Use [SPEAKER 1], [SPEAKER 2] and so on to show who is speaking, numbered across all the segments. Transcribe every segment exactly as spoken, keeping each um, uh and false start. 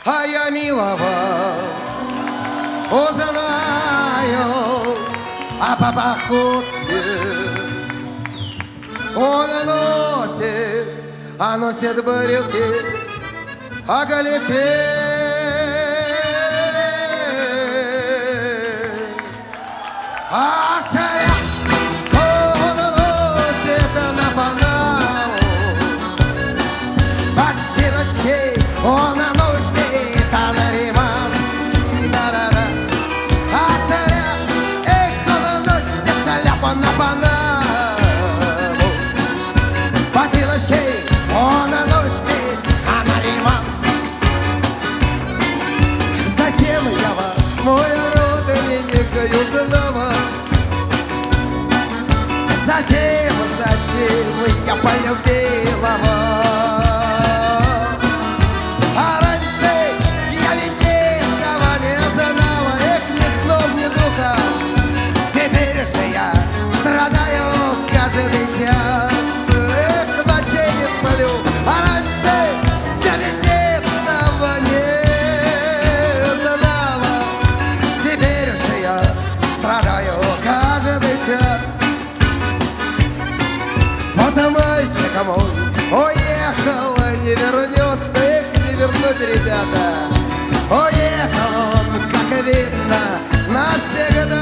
[SPEAKER 1] А я милого узнаю, а по походке он носит, а носит брюки, а галифе. А шаля он носит на Панаму, ботиночки он носит на Риман. Да-да-да. А шаля, эх, он носит шляпу на Панаму, ботиночки он носит на Риман. Зачем я вас, мой родственник, узнала? Зачем, зачем я полюбила вас? А раньше я ведь этого не знала, эх, ни сном, ни духом. Теперь же я страдаю каждый час, эх, ночей не сплю. А раньше я ведь этого не знала, теперь же я страдаю каждый час. Вот мальчик мой уехал, не вернется, эх, не вернуть, ребята. Уехал он, как видно, навсегда.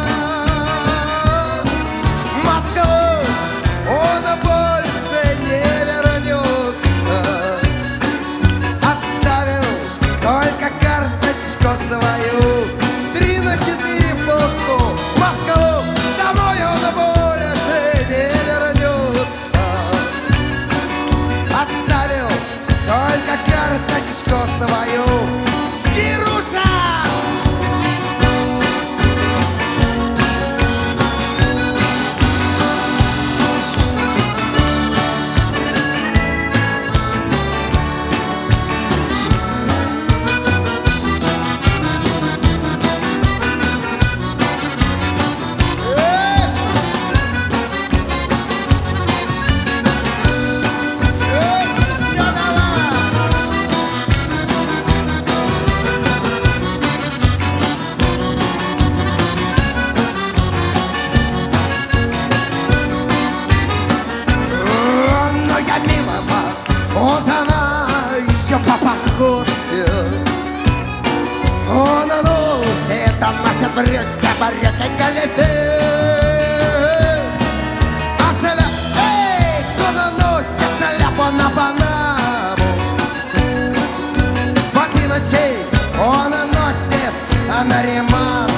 [SPEAKER 1] В Москву он больше не вернется, оставил только карточку свою, три на четыре фотку. В Москву домой он больше не вернется, оставил только карточку свою. Скируша! Узнаю по походке, он носит, он носит брюки, брюки, галифе. А шаля, эй, он носит шляпу на Панаму, ботиночки он носит на Риман.